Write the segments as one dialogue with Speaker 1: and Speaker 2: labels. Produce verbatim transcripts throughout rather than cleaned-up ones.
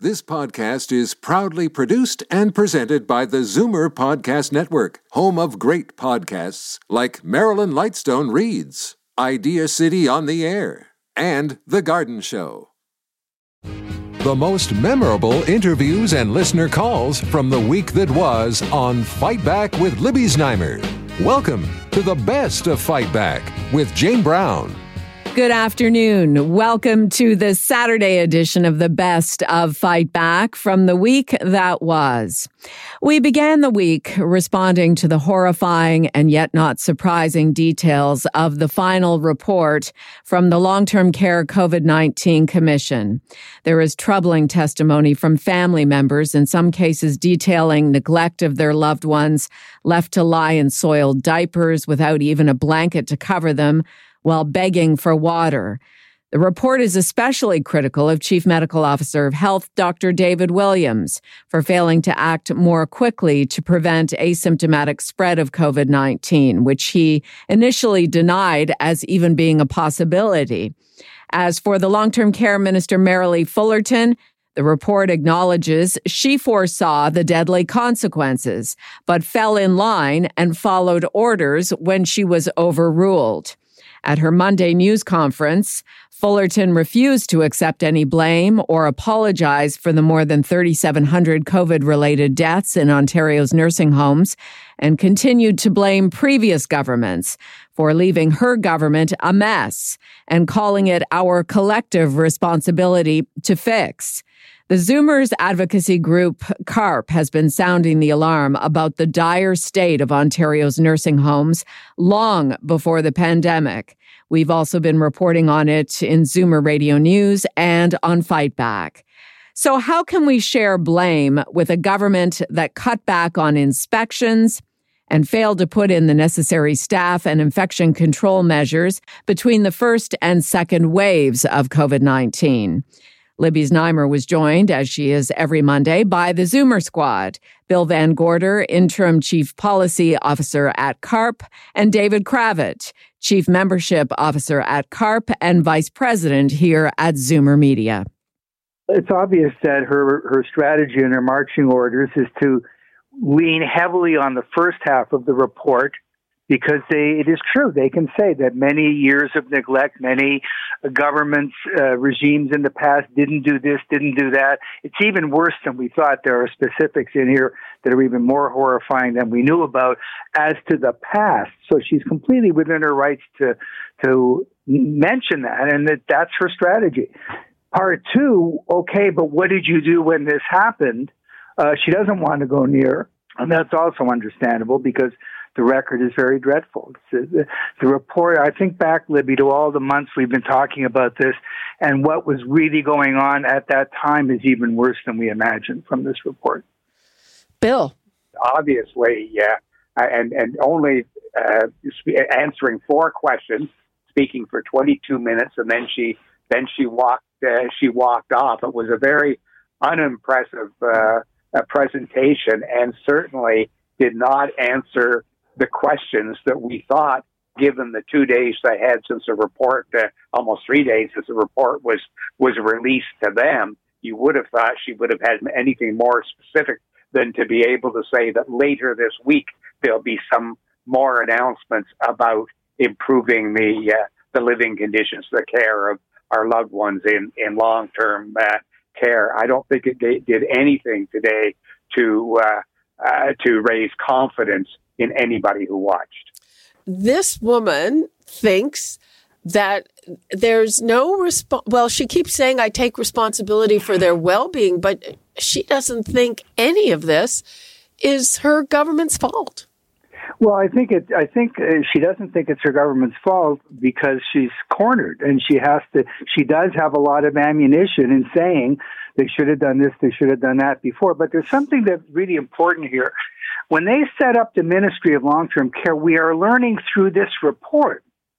Speaker 1: This podcast is proudly produced and presented by the Zoomer Podcast Network, home of great podcasts like Marilyn Lightstone Reads, Idea City on the Air, and The Garden Show. The most memorable interviews and listener calls from the week that was on Fight Back with Libby Znaimer. Welcome to the best of Fight Back with Jane Brown.
Speaker 2: Good afternoon. Welcome to the Saturday edition of the Best of Fight Back from the week that was. We began the week responding to the horrifying and yet not surprising details of the final report from the Long-Term Care COVID nineteen Commission. There is troubling testimony from family members, in some cases detailing neglect of their loved ones, left to lie in soiled diapers without even a blanket to cover them, while begging for water. The report is especially critical of Chief Medical Officer of Health, Doctor David Williams, for failing to act more quickly to prevent asymptomatic spread of COVID nineteen, which he initially denied as even being a possibility. As for the Long-Term Care Minister, Marilee Fullerton, the report acknowledges she foresaw the deadly consequences, but fell in line and followed orders when she was overruled. At her Monday news conference, Fullerton refused to accept any blame or apologize for the more than thirty-seven hundred COVID-related deaths in Ontario's nursing homes and continued to blame previous governments for leaving her government a mess and calling it our collective responsibility to fix. The Zoomers advocacy group CARP has been sounding the alarm about the dire state of Ontario's nursing homes long before the pandemic. We've also been reporting on it in Zoomer Radio News and on Fight Back. So how can we share blame with a government that cut back on inspections and failed to put in the necessary staff and infection control measures between the first and second waves of COVID nineteen? Libby Znaimer was joined, as she is every Monday, by the Zoomer Squad, Bill Van Gorder, Interim Chief Policy Officer at CARP, and David Kravitz, Chief Membership Officer at CARP and Vice President here at Zoomer Media.
Speaker 3: It's obvious that her, her strategy and her marching orders is to lean heavily on the first half of the report, because they, it is true, they can say that many years of neglect, many governments, uh, regimes in the past didn't do this, didn't do that. It's even worse than we thought. There are specifics in here that are even more horrifying than we knew about as to the past. So she's completely within her rights to to mention that, and that that's her strategy. Part two, okay, but what did you do when this happened? Uh, she doesn't want to go near, and that's also understandable because the record is very dreadful. The, the report, I think back, Libby, to all the months we've been talking about this, and what was really going on at that time is even worse than we imagined from this report.
Speaker 2: Bill.
Speaker 4: Obviously, yeah, and, and only uh, answering four questions, speaking for twenty-two minutes, and then she then she walked uh, she walked off. It was a very unimpressive uh, uh, presentation, and certainly did not answer the questions that we thought, given the two days they had since the report, uh, almost three days since the report was, was released to them, you would have thought she would have had anything more specific than to be able to say that later this week there'll be some more announcements about improving the uh, the living conditions, the care of our loved ones in, in long-term uh, care. I don't think it did anything today to uh, uh, to raise confidence in anybody who watched.
Speaker 5: This woman thinks that there's no resp- well, she keeps saying, I take responsibility for their well-being, but she doesn't think any of this is her government's fault.
Speaker 3: Well, I think it. I think uh, she doesn't think it's her government's fault because she's cornered, and she has to. She does have a lot of ammunition in saying they should have done this, they should have done that before. But there's something that's really important here. When they set up the Ministry of Long-Term Care, we are learning through this report.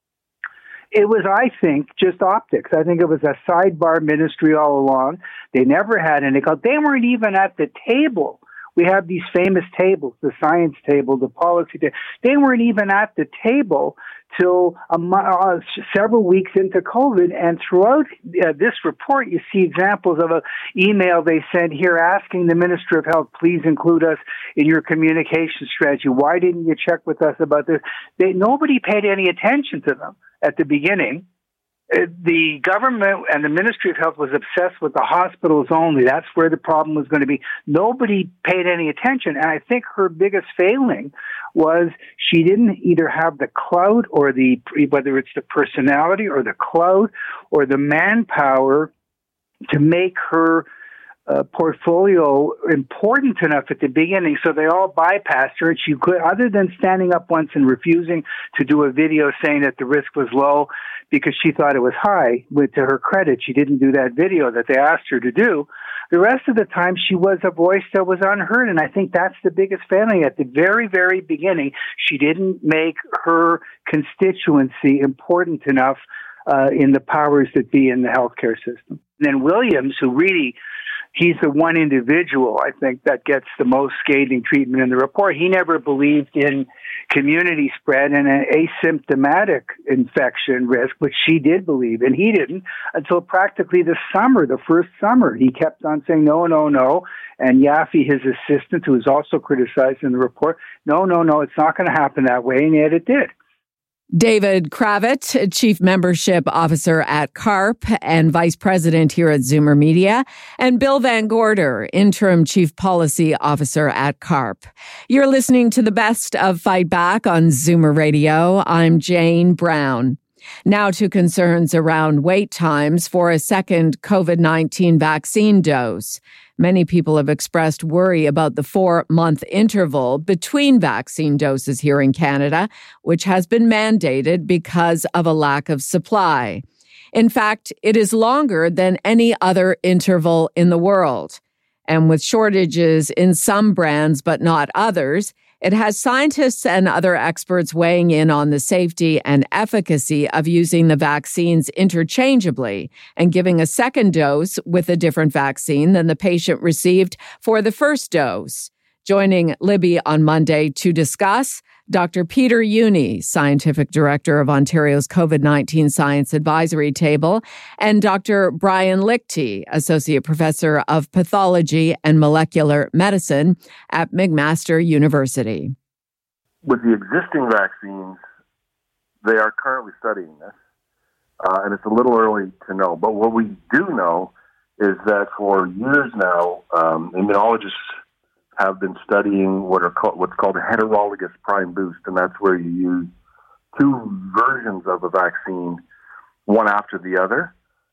Speaker 3: It was, I think, just optics. I think it was a sidebar ministry all along. They never had any. They weren't even at the table We have these famous tables, the science table, the policy table. They weren't even at the table till a mo- uh, several weeks into COVID. And throughout uh, this report, you see examples of an email they sent here asking the Minister of Health, please include us in your communication strategy. Why didn't you check with us about this? They, nobody paid any attention to them at the beginning. The government and the Ministry of Health was obsessed with the hospitals only. That's where the problem was going to be. Nobody paid any attention. And I think her biggest failing was she didn't either have the clout or the, whether it's the personality or the clout or the manpower to make her uh, portfolio important enough at the beginning. So they all bypassed her. And she could, other than standing up once and refusing to do a video saying that the risk was low, because she thought it was high. With, to her credit, she didn't do that video that they asked her to do. The rest of the time, she was a voice that was unheard, and I think that's the biggest failing. At the very, very beginning, she didn't make her constituency important enough uh, in the powers that be in the healthcare system. And then Williams, who really... he's the one individual, I think, that gets the most scathing treatment in the report. He never believed in community spread and an asymptomatic infection risk, which she did believe, and he didn't until practically the summer, the first summer. He kept on saying, no, no, no. And Yaffe, his assistant, who was also criticized in the report, no, no, no, it's not going to happen that way, and yet it did.
Speaker 2: David Kravitz, Chief Membership Officer at CARP and Vice President here at Zoomer Media, and Bill Van Gorder, Interim Chief Policy Officer at CARP. You're listening to the best of Fight Back on Zoomer Radio. I'm Jane Brown. Now to concerns around wait times for a second COVID nineteen vaccine dose. Many people have expressed worry about the four-month interval between vaccine doses here in Canada, which has been mandated because of a lack of supply. In fact, it is longer than any other interval in the world. And with shortages in some brands but not others, it has scientists and other experts weighing in on the safety and efficacy of using the vaccines interchangeably and giving a second dose with a different vaccine than the patient received for the first dose. Joining Libby on Monday to discuss, Doctor Peter Jüni, Scientific Director of Ontario's COVID nineteen Science Advisory Table, and Doctor Brian Lichty, Associate Professor of Pathology and Molecular Medicine at McMaster University.
Speaker 6: With the existing vaccines, they are currently studying this, uh, and it's a little early to know. But what we do know is that for years now, um, immunologists have been studying what are called, what's called a heterologous prime boost, and that's where you use two versions of a vaccine, one after the other.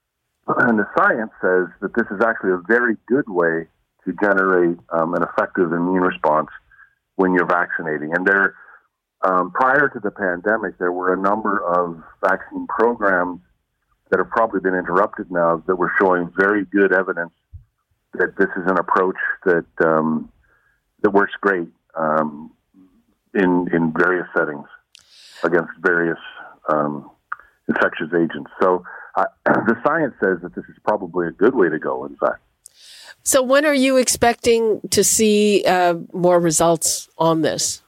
Speaker 6: And the science says that this is actually a very good way to generate um, an effective immune response when you're vaccinating. And there, um, prior to the pandemic, there were a number of vaccine programs that have probably been interrupted now that were showing very good evidence that this is an approach that um, that works great um, in in various settings against various um, infectious agents. So uh, the science says that this is probably a good way to go, in fact.
Speaker 5: So when are you expecting to see uh, more results on this?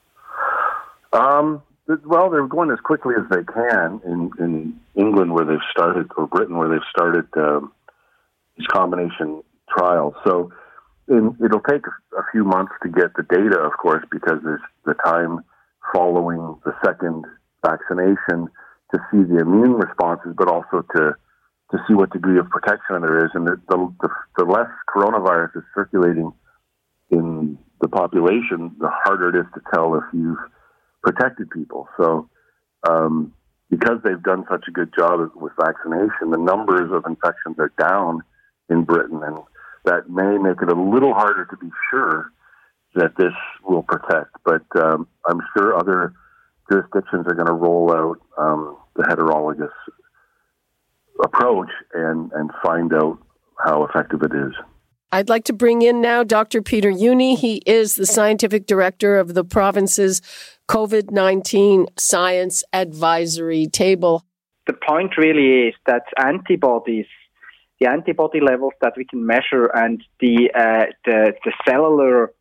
Speaker 6: Um, well, they're going as quickly as they can in, in England, where they've started, or Britain, where they've started um, these combination trials. So in, it'll take a few months to get the data, of course, because there's the time following the second vaccination to see the immune responses, but also to to see what degree of protection there is. And the, the, the less coronavirus is circulating in the population, the harder it is to tell if you've protected people. So um, because they've done such a good job with vaccination, the numbers of infections are down in Britain, and that may make it a little harder to be sure that this will protect. But um, I'm sure other jurisdictions are going to roll out um, the heterologous approach and, and find out how effective it is.
Speaker 5: I'd like to bring in now Doctor Peter Jüni. He is the scientific director of the province's COVID nineteen Science Advisory Table.
Speaker 7: The point really is that antibodies, the antibody levels that we can measure and the uh, the, the cellular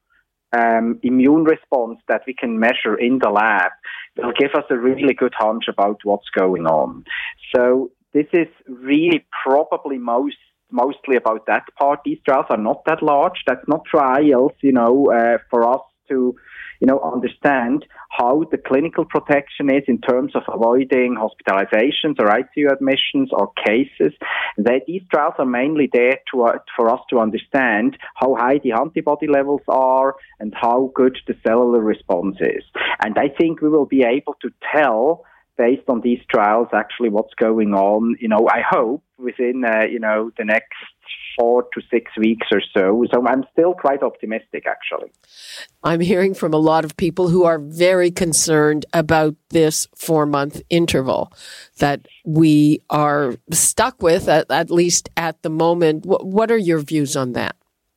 Speaker 7: um, immune response that we can measure in the lab will give us a really good hunch about what's going on. So this is really probably most mostly about that part. These trials are not that large. That's not trials, you know, uh, for us to, you know, understand how the clinical protection is in terms of avoiding hospitalizations or I C U admissions or cases. They, these trials are mainly there to, uh, for us to understand how high the antibody levels are and how good the cellular response is. And I think we will be able to tell based on these trials actually what's going on, you know, I hope within, uh, you know, the next four to six weeks or so. So I'm still quite optimistic, actually.
Speaker 5: I'm hearing from a lot of people who are very concerned about this four-month interval that we are stuck with, at, at least at the moment. What, what are your views on that?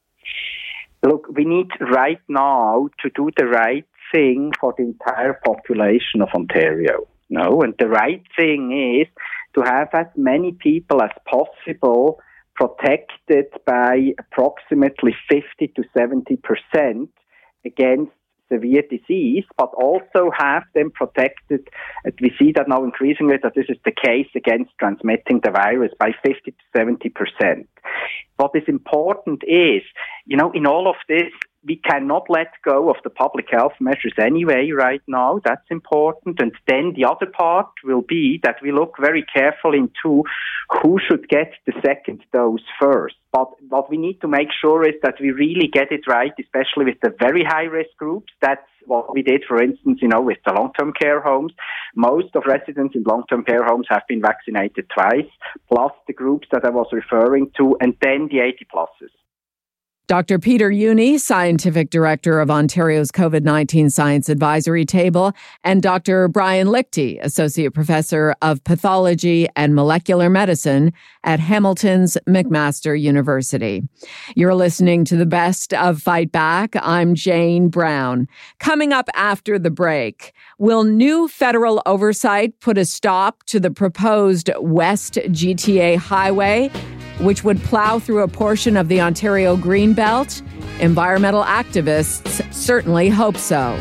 Speaker 7: Look, we need right now to do the right thing for the entire population of Ontario. No, and the right thing is to have as many people as possible protected by approximately fifty to seventy percent against severe disease, but also have them protected, and we see that now increasingly that this is the case, against transmitting the virus by fifty to seventy percent. What is important is, you know, in all of this, we cannot let go of the public health measures anyway right now. That's important. And then the other part will be that we look very carefully into who should get the second dose first. But what we need to make sure is that we really get it right, especially with the very high-risk groups. That's what we did, for instance, you know, with the long-term care homes. Most of residents in long-term care homes have been vaccinated twice, plus the groups that I was referring to, and then the eighty pluses.
Speaker 2: Doctor Peter Jüni, Scientific Director of Ontario's COVID nineteen Science Advisory Table, and Doctor Brian Lichty, Associate Professor of Pathology and Molecular Medicine at Hamilton's McMaster University. You're listening to the best of Fight Back. I'm Jane Brown. Coming up after the break, will new federal oversight put a stop to the proposed West G T A highway, which would plow through a portion of the Ontario Greenbelt? Environmental activists certainly hope so.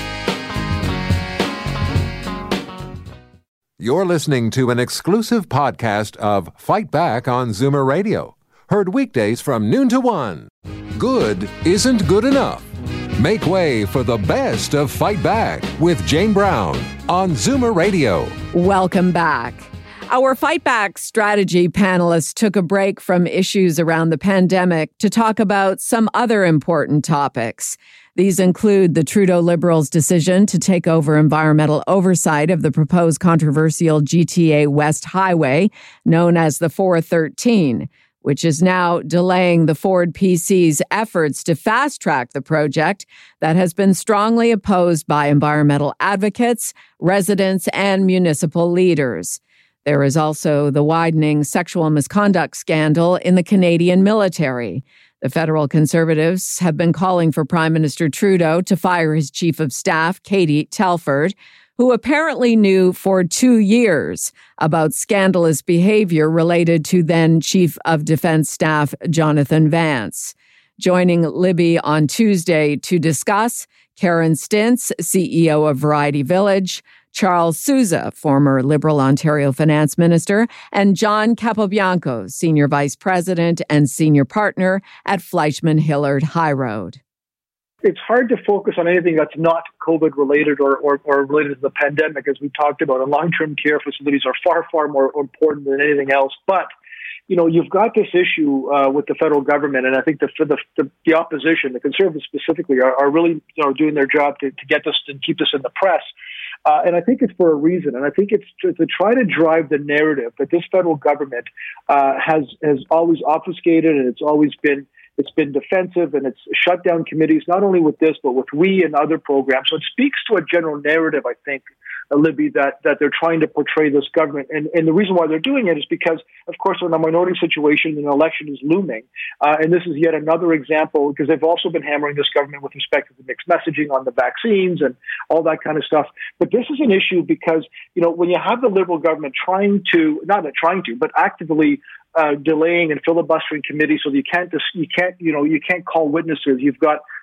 Speaker 1: You're listening to an exclusive podcast of Fight Back on Zoomer Radio. Heard weekdays from noon to one. Good isn't good enough. Make way for the best of Fight Back with Jane Brown on Zoomer Radio.
Speaker 2: Welcome back. Our Fight Back strategy panelists took a break from issues around the pandemic to talk about some other important topics. These include the Trudeau Liberals' decision to take over environmental oversight of the proposed controversial G T A West Highway, known as the four thirteen, which is now delaying the Ford P C's efforts to fast-track the project that has been strongly opposed by environmental advocates, residents, and municipal leaders. There is also the widening sexual misconduct scandal in the Canadian military. The federal Conservatives have been calling for Prime Minister Trudeau to fire his chief of staff, Katie Telford, who apparently knew for two years about scandalous behavior related to then Chief of Defense Staff Jonathan Vance. Joining Libby on Tuesday to discuss, Karen Stintz, C E O of Variety Village, Charles Sousa, former Liberal Ontario Finance Minister, and John Capobianco, Senior Vice President and Senior Partner at Fleischman Hillard High Road.
Speaker 8: It's hard to focus on anything that's not COVID-related or, or, or related to the pandemic, as we talked about. And long-term care facilities are far, far more important than anything else. But you know, you've got this issue uh, with the federal government, and I think the the, the, the opposition, the Conservatives specifically, are, are really you know doing their job to, to get this and keep this in the press. Uh, and I think it's for a reason, and I think it's to, to try to drive the narrative that this federal government uh, has has always obfuscated, and it's always been it's been defensive, and it's shut down committees, not only with this, but with we and other programs. So it speaks to a general narrative, I think, uh, Libby, that, that they're trying to portray this government. And, and the reason why they're doing it is because, of course, when a minority situation, an election is looming. Uh, and this is yet another example, because they've also been hammering this government with respect to the mixed messaging on the vaccines and all that kind of stuff. But this is an issue because, you know, when you have the Liberal government trying to, not trying to, but actively Uh, delaying and filibustering committees, so that you can't just you can't you know you can't call witnesses. You've got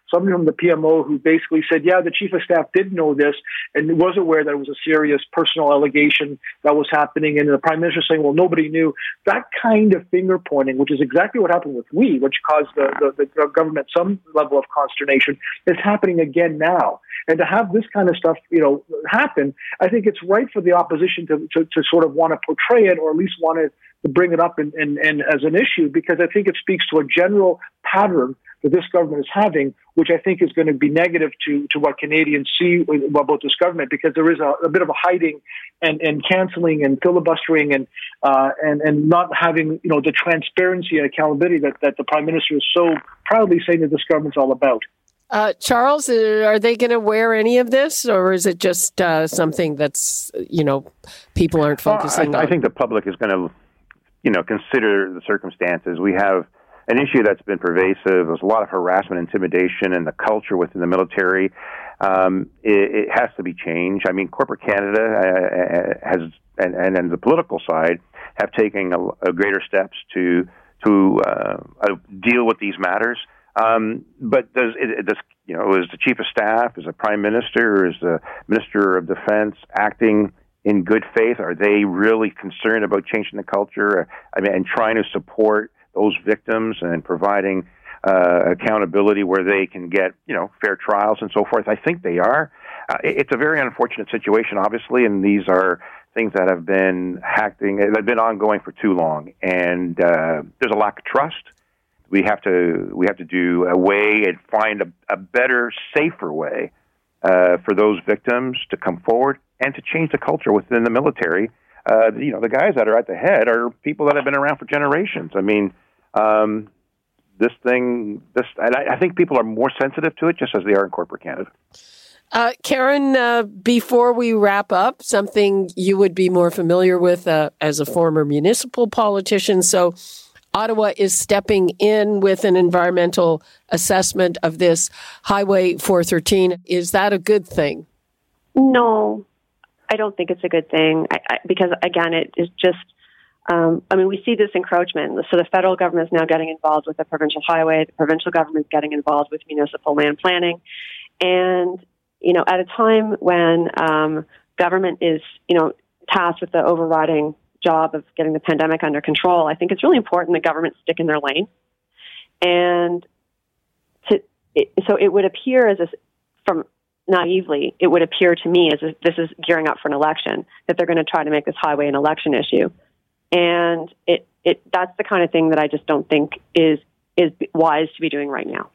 Speaker 8: somebody from the P M O who basically said, yeah, the chief of staff did know this and was aware that it was a serious personal allegation that was happening. And the prime minister saying, well, nobody knew. That kind of finger pointing, which is exactly what happened with we, which caused the, the, the government some level of consternation, is happening again now. And to have this kind of stuff, you know, happen, I think it's right for the opposition to, to, to sort of want to portray it, or at least want to, to bring it up in, in, in as an issue, because I think it speaks to a general pattern that this government is having, which I think is going to be negative to, to what Canadians see about this government, because there is a, a bit of a hiding and, and cancelling and filibustering and, uh, and and not having, you know, the transparency and accountability that, that the Prime Minister is so proudly saying that this government's all about.
Speaker 5: Uh, Charles, are they going to wear any of this, or is it just uh, something that's, you know, people aren't focusing
Speaker 9: well, I,
Speaker 5: on?
Speaker 9: I think the public is going to, you know, consider the circumstances. We have an issue that's been pervasive. There's a lot of harassment, intimidation, and the culture within the military. Um, it, it has to be changed. I mean, corporate Canada uh, has, and, and, and the political side, have taken a, a greater steps to to uh, uh, deal with these matters. Um, but does, it, does, you know, is the chief of staff, is the prime minister, is the minister of defense acting in good faith? Are they really concerned about changing the culture? I mean, and trying to support those victims and providing uh, accountability where they can get, you know, fair trials and so forth? I think they are. Uh, it's a very unfortunate situation, obviously, and these are things that have been hacking, that have been ongoing for too long, and uh, there's a lack of trust. We have to we have to do a way and find a, a better, safer way uh, for those victims to come forward and to change the culture within the military. Uh, you know, the guys that are at the head are people that have been around for generations. I mean, um, this thing, this, and I, I think people are more sensitive to it, just as they are in corporate Canada.
Speaker 5: Uh, Karen, uh, before we wrap up, something you would be more familiar with uh, as a former municipal politician. So Ottawa is stepping in with an environmental assessment of this Highway four thirteen. Is that a good thing?
Speaker 10: No, I don't think it's a good thing I, I, because, again, it is just, um, I mean, we see this encroachment. So the federal government is now getting involved with the provincial highway. The provincial government is getting involved with municipal land planning. And, you know, at a time when um, government is, you know, tasked with the overriding job of getting the pandemic under control, I think it's really important that governments stick in their lane. And to, it, so it would appear as if, from naively, it would appear to me as if this is gearing up for an election, that they're going to try to make this highway an election issue. And it, it that's the kind of thing that I just don't think is is wise to be doing right now.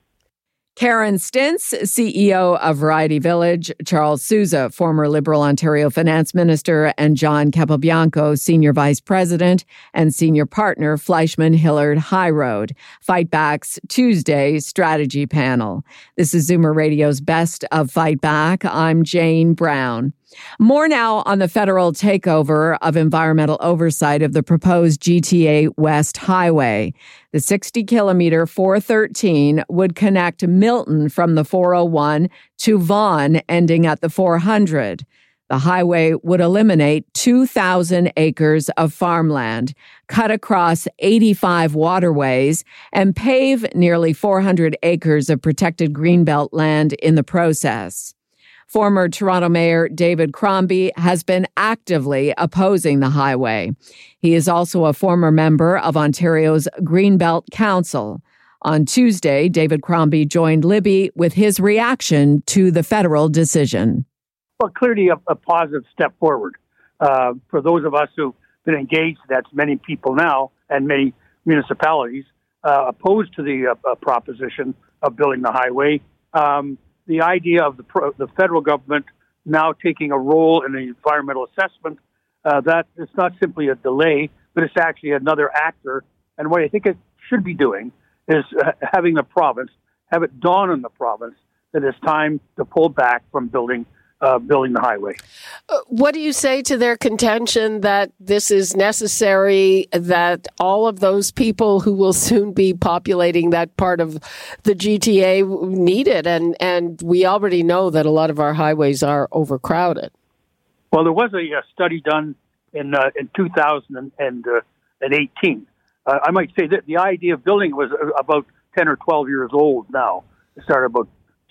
Speaker 2: Karen Stintz, C E O of Variety Village, Charles Sousa, former Liberal Ontario Finance Minister, and John Capobianco, Senior Vice President and Senior Partner, Fleischman Hillard High Road, Fight Back's Tuesday Strategy Panel. This is Zoomer Radio's Best of Fight Back. I'm Jane Brown. More now on the federal takeover of environmental oversight of the proposed G T A West Highway. The sixty kilometer four thirteen would connect Milton from the four oh one to Vaughan, ending at the four hundred. The highway would eliminate two thousand acres of farmland, cut across eighty-five waterways, and pave nearly four hundred acres of protected greenbelt land in the process. Former Toronto Mayor David Crombie has been actively opposing the highway. He is also a former member of Ontario's Greenbelt Council. On Tuesday, David Crombie joined Libby with his reaction to the federal decision.
Speaker 11: Well, clearly a, a positive step forward. Uh, for those of us who've been engaged, that's many people now, and many municipalities uh, opposed to the uh, uh, proposition of building the highway. Um, The idea of the pro- the federal government now taking a role in the environmental assessment, uh, that it's not simply a delay, but it's actually another actor. And what I think it should be doing is uh, having the province, have it dawn on the province that it's time to pull back from building uh, building the highway.
Speaker 5: Uh, what do you say to their contention that this is necessary, that all of those people who will soon be populating that part of the G T A need it? And, and we already know that a lot of our highways are overcrowded.
Speaker 11: Well, there was a, a study done in uh, in two thousand eighteen. Uh, I might say that the idea of building was about ten or twelve years old now. It started about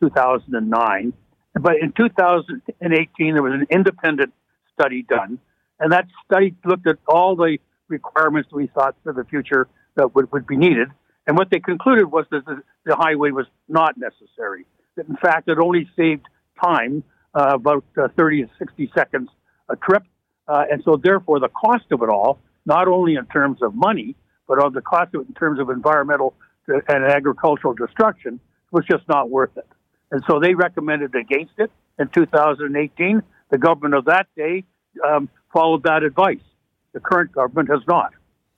Speaker 11: two thousand nine. But in two thousand eighteen, there was an independent study done, and that study looked at all the requirements we thought for the future that would, would be needed. And what they concluded was that the, the highway was not necessary. That in fact, it only saved time, uh, about uh, thirty to sixty seconds a trip. Uh, and so therefore, the cost of it all, not only in terms of money, but on the cost of it in terms of environmental and agricultural destruction, was just not worth it. And so they recommended against it in two thousand eighteen. The government of that day um, followed that advice. The current government has not.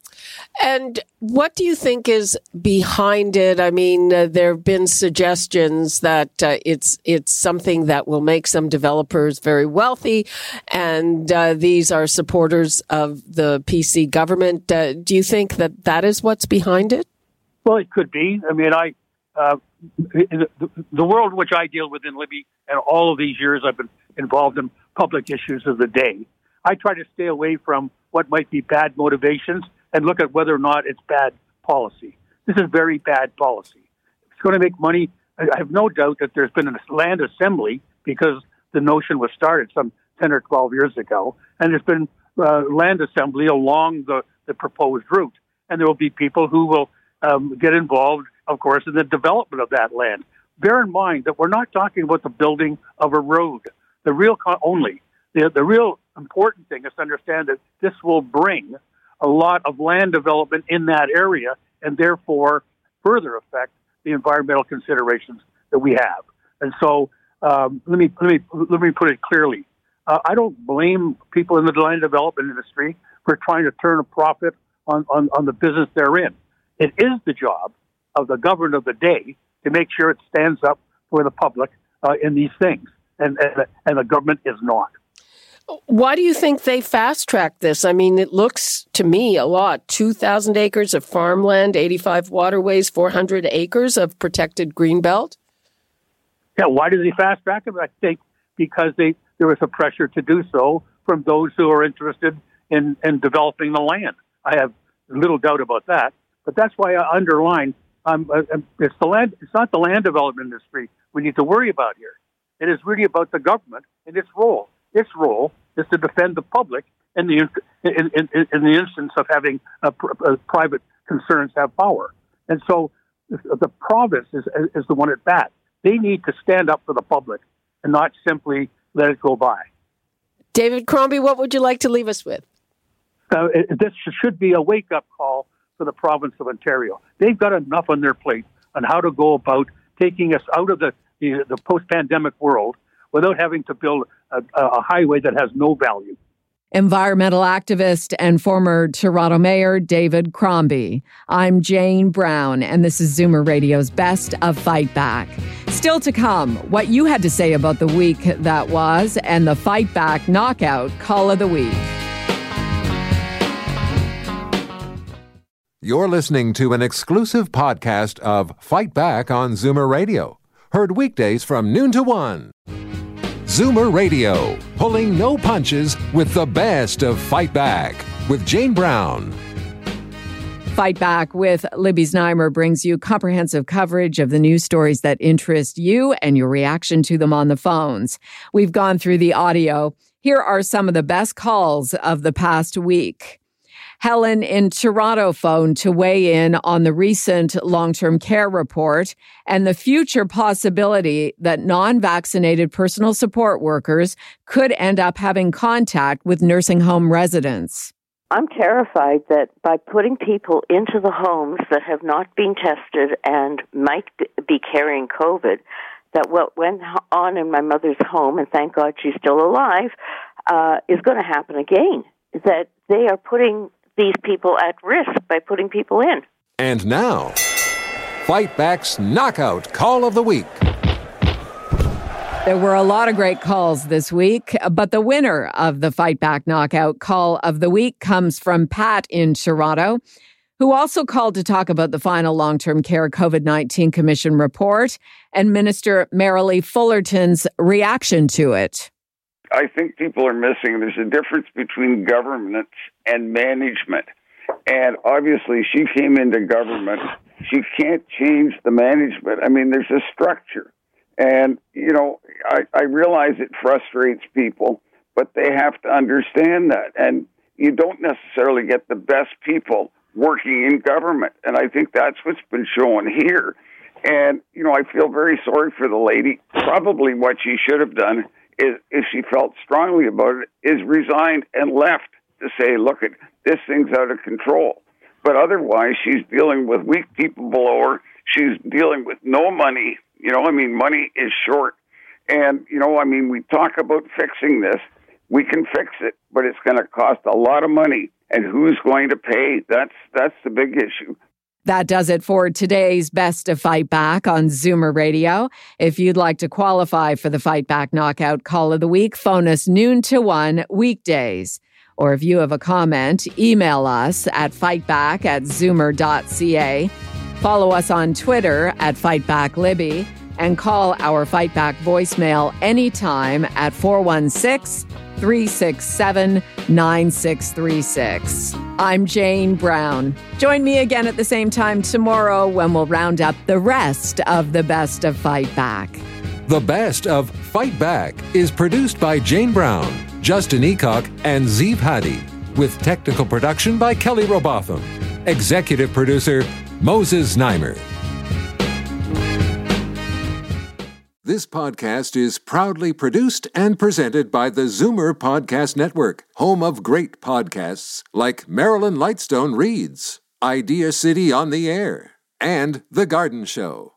Speaker 5: And what do you think is behind it? I mean, uh, there have been suggestions that uh, it's it's something that will make some developers very wealthy, and uh, these are supporters of the P C government. Uh, do you think that that is what's behind it?
Speaker 11: Well, it could be. I mean, I uh, the, the world which I deal with in Libby, and all of these years I've been involved in public issues of the day, I try to stay away from what might be bad motivations and look at whether or not it's bad policy. This is very bad policy. It's going to make money. I have no doubt that there's been a land assembly because the notion was started some ten or twelve years ago, and there's been uh, land assembly along the, the proposed route. And there will be people who will um, get involved, of course, in the development of that land. Bear in mind that we're not talking about the building of a road. The real co- only. The, the real important thing is to understand that this will bring a lot of land development in that area and therefore further affect the environmental considerations that we have. And so um, let me let me let me put it clearly. Uh, I don't blame people in the land development industry for trying to turn a profit on, on, on the business they're in. It is the job of the government of the day to make sure it stands up for the public uh, in these things, and, and and the government is not.
Speaker 5: Why do you think they fast-tracked this? I mean, it looks to me a lot. two thousand acres of farmland, eighty-five waterways, four hundred acres of protected greenbelt.
Speaker 11: Yeah, why did they fast-track it? I think because they there was a pressure to do so from those who are interested in, in developing the land. I have little doubt about that. But that's why I underline, um, it's, the land, it's not the land development industry we need to worry about here. It is really about the government and its role. Its role is to defend the public in the in, in, in the instance of having uh, pr- uh, private concerns have power. And so the province is, is the one at bat. They need to stand up for the public and not simply let it go by.
Speaker 5: David Crombie, what would you like to leave us with?
Speaker 11: Uh, it, this should be a wake-up call for the province of Ontario. They've got enough on their plate on how to go about taking us out of the, the, the post-pandemic world without having to build a, a highway that has no value.
Speaker 2: Environmental activist and former Toronto Mayor David Crombie. I'm Jane Brown, and this is Zoomer Radio's Best of Fight Back. Still to come, what you had to say about the week that was and the Fight Back Knockout Call of the Week.
Speaker 1: You're listening to an exclusive podcast of Fight Back on Zoomer Radio. Heard weekdays from noon to one. Zoomer Radio, pulling no punches with the best of Fight Back with Jane Brown.
Speaker 2: Fight Back with Libby Znaimer brings you comprehensive coverage of the news stories that interest you and your reaction to them on the phones. We've gone through the audio. Here are some of the best calls of the past week. Helen in Toronto phoned to weigh in on the recent long-term care report and the future possibility that non-vaccinated personal support workers could end up having contact with nursing home residents.
Speaker 12: I'm terrified that by putting people into the homes that have not been tested and might be carrying COVID, that what went on in my mother's home, and thank God she's still alive, uh, is going to happen again. That they are putting these people at risk by putting people in.
Speaker 1: And now, Fight Back's Knockout Call of the Week.
Speaker 2: There were a lot of great calls this week, but the winner of the Fight Back Knockout Call of the Week comes from Pat in Toronto, who also called to talk about the final long-term care COVID nineteen Commission report and Minister Marilee Fullerton's reaction to it.
Speaker 13: I think people are missing. There's a difference between government and management. And obviously, she came into government. She can't change the management. I mean, there's a structure. And, you know, I, I realize it frustrates people, but they have to understand that. And you don't necessarily get the best people working in government. And I think that's what's been shown here. And, you know, I feel very sorry for the lady. Probably what she should have done is, if she felt strongly about it, is resigned and left to say, look, it, this thing's out of control. But otherwise, she's dealing with weak people below her. She's dealing with no money. You know, I mean, money is short. And, you know, I mean, we talk about fixing this. We can fix it, but it's going to cost a lot of money. And who's going to pay? That's that's the big issue.
Speaker 2: That does it for today's Best of Fight Back on Zoomer Radio. If you'd like to qualify for the Fight Back Knockout Call of the Week, phone us noon to one weekdays. Or if you have a comment, email us at fightback at zoomer dot c a. Follow us on Twitter at FightbackLibby and call our Fight Back voicemail anytime at four one six, three six seven, nine six three six. I'm Jane Brown. Join me again at the same time tomorrow when we'll round up the rest of the Best of Fight Back.
Speaker 1: The Best of Fight Back is produced by Jane Brown, Justin Eacock, and Zeev Hadi, with technical production by Kelly Robotham. Executive producer, Moses Znaimer. This podcast is proudly produced and presented by the Zoomer Podcast Network, home of great podcasts like Marilyn Lightstone Reads, Idea City on the Air, and The Garden Show.